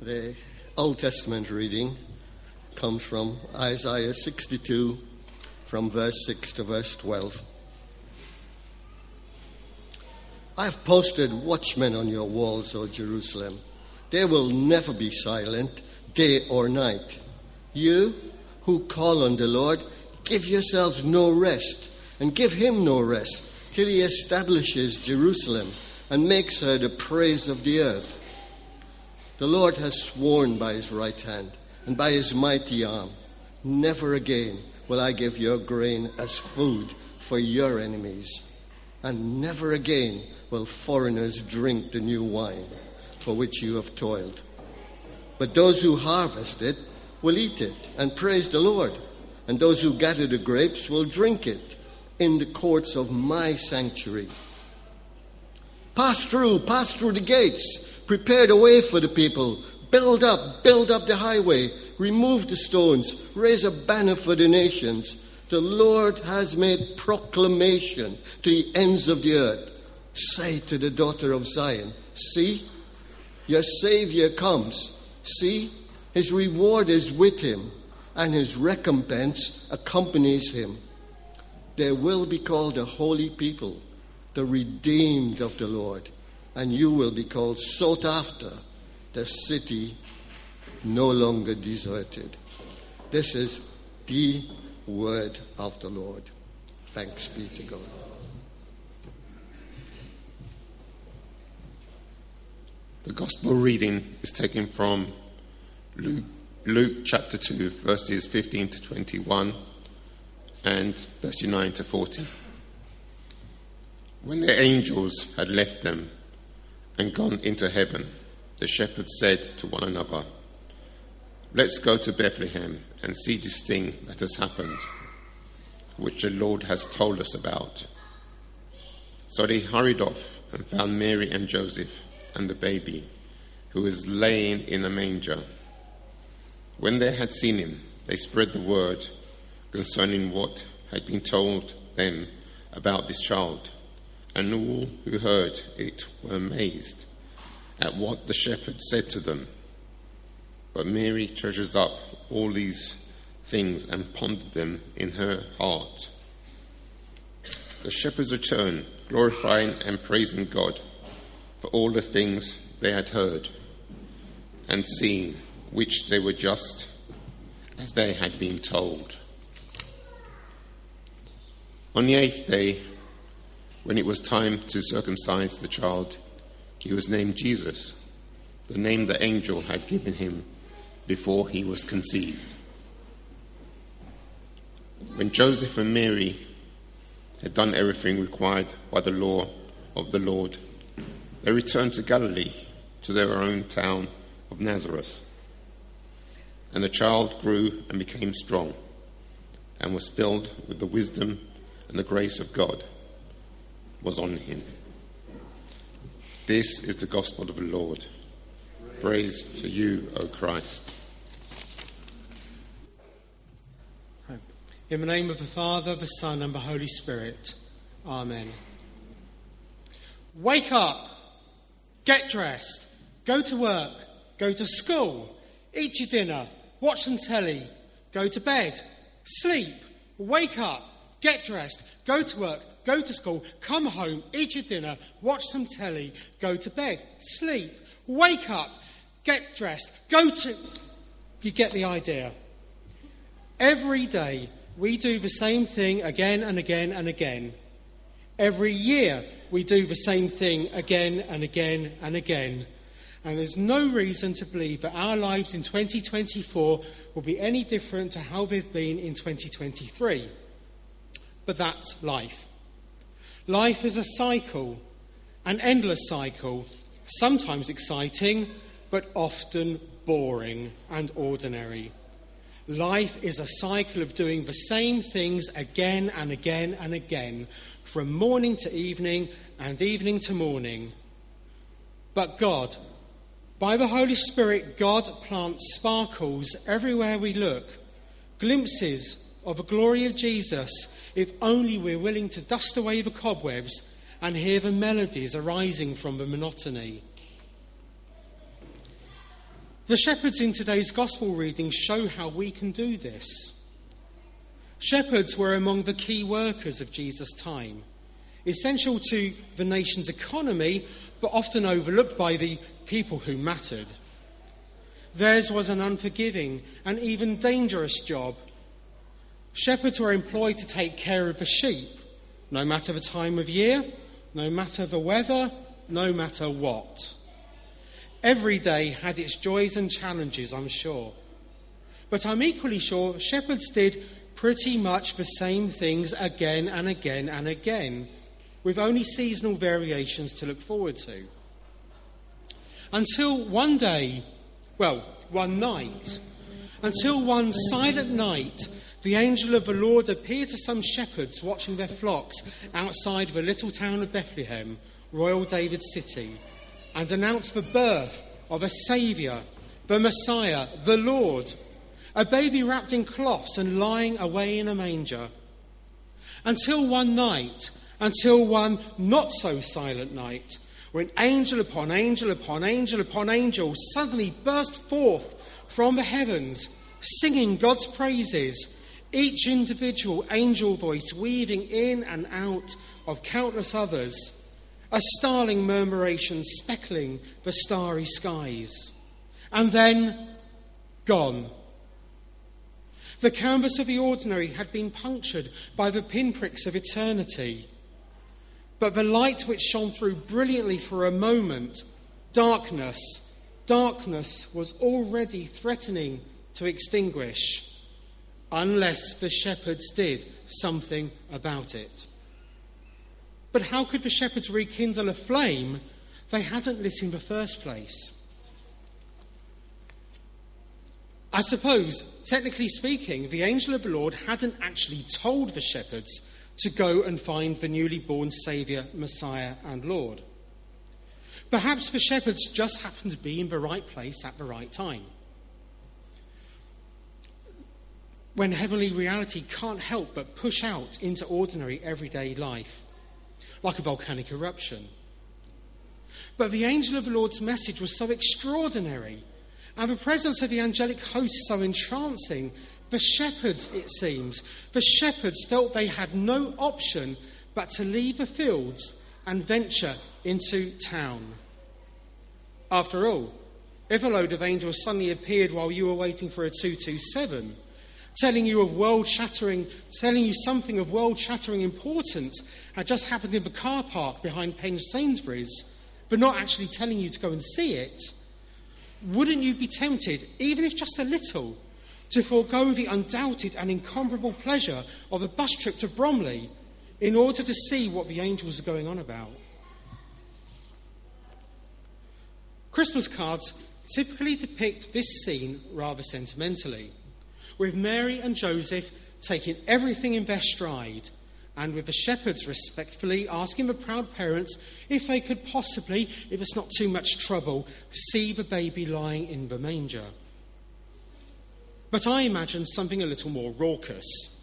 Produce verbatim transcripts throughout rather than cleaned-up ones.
The Old Testament reading comes from Isaiah sixty-two, from verse six to verse twelve. I have posted watchmen on your walls, O Jerusalem. They will never be silent, day or night. You who call on the Lord, give yourselves no rest, and give him no rest, till he establishes Jerusalem and makes her the praise of the earth. The Lord has sworn by his right hand and by his mighty arm, never again will I give your grain as food for your enemies, and never again will foreigners drink the new wine for which you have toiled. But those who harvest it will eat it and praise the Lord, and those who gather the grapes will drink it in the courts of my sanctuary. Pass through, pass through the gates. Prepare the way for the people. Build up, build up the highway. Remove the stones. Raise a banner for the nations. The Lord has made proclamation to the ends of the earth. Say to the daughter of Zion, see, your Savior comes. See, his reward is with him, and his recompense accompanies him. They will be called a holy people, the redeemed of the Lord. And you will be called sought after, the city no longer deserted. This is the word of the Lord. Thanks be to God. The Gospel reading is taken from Luke, Luke chapter two, verses fifteen to twenty-one and thirty-nine to forty. When the angels had left them and gone into heaven, the shepherds said to one another, let's go to Bethlehem and see this thing that has happened, which the Lord has told us about. So they hurried off and found Mary and Joseph and the baby, who was laying in a manger. When they had seen him, they spread the word concerning what had been told them about this child. And all who heard it were amazed at what the shepherds said to them. But Mary treasures up all these things and pondered them in her heart. The shepherds returned, glorifying and praising God for all the things they had heard and seen, which they were just as they had been told. On the eighth day, when it was time to circumcise the child, he was named Jesus, the name the angel had given him before he was conceived. When Joseph and Mary had done everything required by the law of the Lord, they returned to Galilee, to their own town of Nazareth. And the child grew and became strong, and was filled with the wisdom and the grace of God was on him. This is the gospel of the Lord. Praise to you, O Christ. In the name of the Father, the Son, and the Holy Spirit. Amen. Wake up, get dressed, go to work, go to school, eat your dinner, watch some telly, go to bed, sleep, wake up, get dressed, go to work, go to school, come home, eat your dinner, watch some telly, go to bed, sleep, wake up, get dressed, go to... You get the idea. Every day we do the same thing again and again and again. Every year we do the same thing again and again and again. And there's no reason to believe that our lives in twenty twenty-four will be any different to how they've been in twenty twenty-three. But that's life. Life is a cycle, an endless cycle, sometimes exciting, but often boring and ordinary. Life is a cycle of doing the same things again and again and again, from morning to evening and evening to morning. But God, by the Holy Spirit, God plants sparkles everywhere we look, glimpses of the glory of Jesus, if only we're willing to dust away the cobwebs and hear the melodies arising from the monotony. The shepherds in today's gospel reading show how we can do this. Shepherds were among the key workers of Jesus' time, essential to the nation's economy, but often overlooked by the people who mattered. Theirs was an unforgiving and even dangerous job. Shepherds were employed to take care of the sheep, no matter the time of year, no matter the weather, no matter what. Every day had its joys and challenges, I'm sure. But I'm equally sure shepherds did pretty much the same things again and again and again, with only seasonal variations to look forward to. Until one day, well, one night, until one silent night, the angel of the Lord appeared to some shepherds watching their flocks outside the little town of Bethlehem, royal David's city, and announced the birth of a Saviour, the Messiah, the Lord, a baby wrapped in cloths and lying away in a manger. Until one night, until one not so silent night, when angel upon angel upon angel upon angel suddenly burst forth from the heavens, singing God's praises, each individual angel voice weaving in and out of countless others, a starling murmuration speckling the starry skies. And then, gone. The canvas of the ordinary had been punctured by the pinpricks of eternity. But the light which shone through brilliantly for a moment, darkness, darkness was already threatening to extinguish, unless the shepherds did something about it. But how could the shepherds rekindle a flame they hadn't lit in the first place? I suppose, technically speaking, the angel of the Lord hadn't actually told the shepherds to go and find the newly born Saviour, Messiah and Lord. Perhaps the shepherds just happened to be in the right place at the right time, when heavenly reality can't help but push out into ordinary everyday life, like a volcanic eruption. But the angel of the Lord's message was so extraordinary, and the presence of the angelic host so entrancing, the shepherds, it seems, the shepherds felt they had no option but to leave the fields and venture into town. After all, if a load of angels suddenly appeared while you were waiting for a two two seven, telling you of world-shattering, telling you something of world-shattering importance had just happened in the car park behind Penge Sainsbury's, but not actually telling you to go and see it, wouldn't you be tempted, even if just a little, to forego the undoubted and incomparable pleasure of a bus trip to Bromley in order to see what the angels are going on about? Christmas cards typically depict this scene rather sentimentally, with Mary and Joseph taking everything in their stride, and with the shepherds respectfully asking the proud parents if they could possibly, if it's not too much trouble, see the baby lying in the manger. But I imagine something a little more raucous.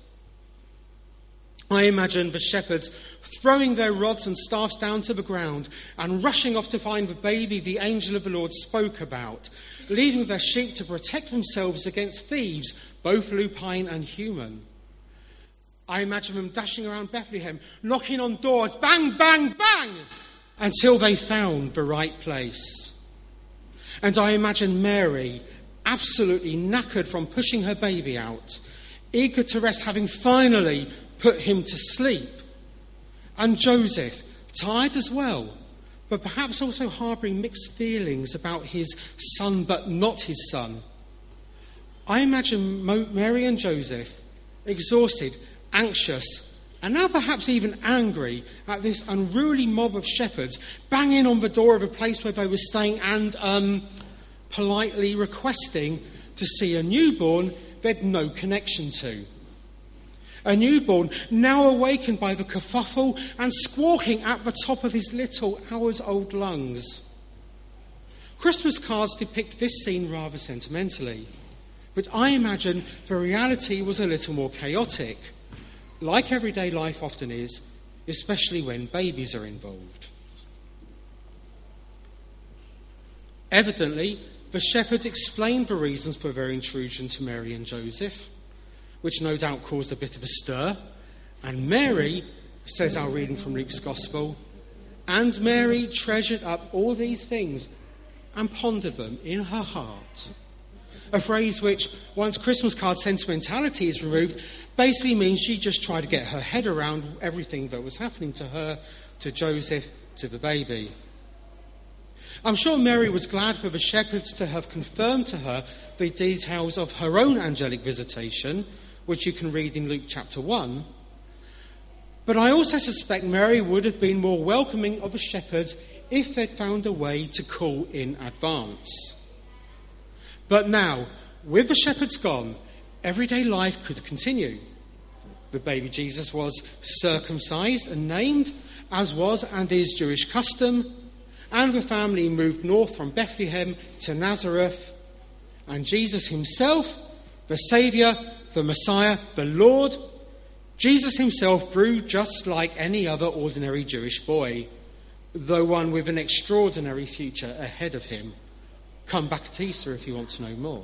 I imagine the shepherds throwing their rods and staffs down to the ground and rushing off to find the baby the angel of the Lord spoke about, leaving their sheep to protect themselves against thieves, both lupine and human. I imagine them dashing around Bethlehem, knocking on doors, bang, bang, bang, until they found the right place. And I imagine Mary, absolutely knackered from pushing her baby out, eager to rest, having finally put him to sleep. And Joseph, tired as well, but perhaps also harbouring mixed feelings about his son but not his son. I imagine Mo- Mary and Joseph, exhausted, anxious, and now perhaps even angry at this unruly mob of shepherds banging on the door of a place where they were staying and um, politely requesting to see a newborn they'd no connection to. A newborn now awakened by the kerfuffle and squawking at the top of his little hours-old lungs. Christmas cards depict this scene rather sentimentally, but I imagine the reality was a little more chaotic, like everyday life often is, especially when babies are involved. Evidently, the shepherds explained the reasons for their intrusion to Mary and Joseph, which no doubt caused a bit of a stir. And Mary, says our reading from Luke's Gospel, and Mary treasured up all these things and pondered them in her heart. A phrase which, once Christmas card sentimentality is removed, basically means she just tried to get her head around everything that was happening to her, to Joseph, to the baby. I'm sure Mary was glad for the shepherds to have confirmed to her the details of her own angelic visitation, which you can read in Luke chapter one. But I also suspect Mary would have been more welcoming of the shepherds if they'd found a way to call in advance. But now, with the shepherds gone, everyday life could continue. The baby Jesus was circumcised and named, as was and is Jewish custom, and the family moved north from Bethlehem to Nazareth, and Jesus himself, the Saviour, the Messiah, the Lord, Jesus himself grew just like any other ordinary Jewish boy, though one with an extraordinary future ahead of him. Come back at Easter if you want to know more.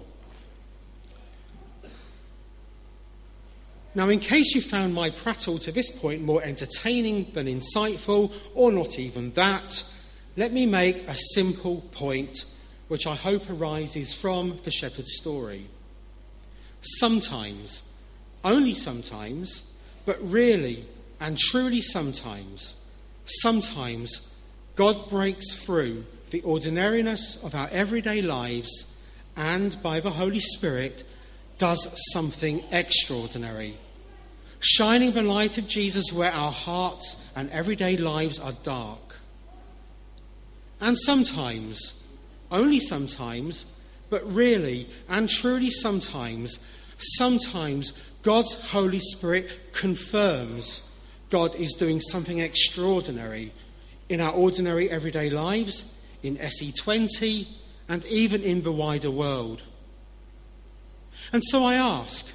Now, in case you found my prattle to this point more entertaining than insightful, or not even that, let me make a simple point which I hope arises from the shepherd's story. Sometimes, only sometimes, but really and truly sometimes, sometimes God breaks through the ordinariness of our everyday lives and, by the Holy Spirit, does something extraordinary, shining the light of Jesus where our hearts and everyday lives are dark. And sometimes, only sometimes, but really and truly sometimes, sometimes God's Holy Spirit confirms God is doing something extraordinary in our ordinary everyday lives, in S E twenty, and even in the wider world. And so I ask,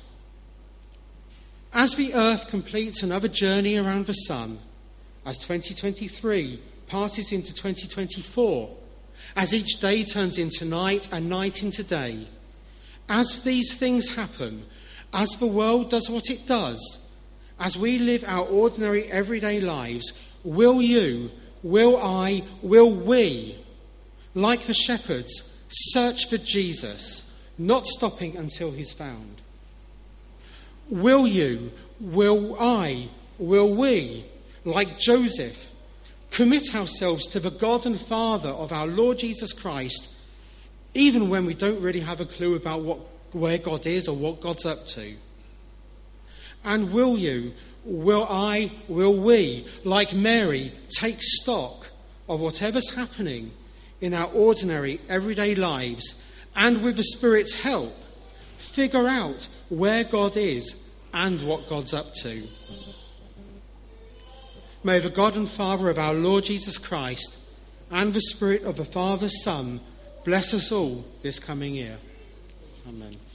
as the earth completes another journey around the sun, as twenty twenty-three passes into twenty twenty-four, as each day turns into night and night into day, as these things happen, as the world does what it does, as we live our ordinary everyday lives, will you, will I, will we, like the shepherds, search for Jesus, not stopping until he's found? Will you, will I, will we, like Joseph, commit ourselves to the God and Father of our Lord Jesus Christ, even when we don't really have a clue about what, where God is or what God's up to? And will you, will I, will we, like Mary, take stock of whatever's happening in our ordinary everyday lives, and with the Spirit's help, figure out where God is and what God's up to? May the God and Father of our Lord Jesus Christ and the Spirit of the Father's Son bless us all this coming year. Amen.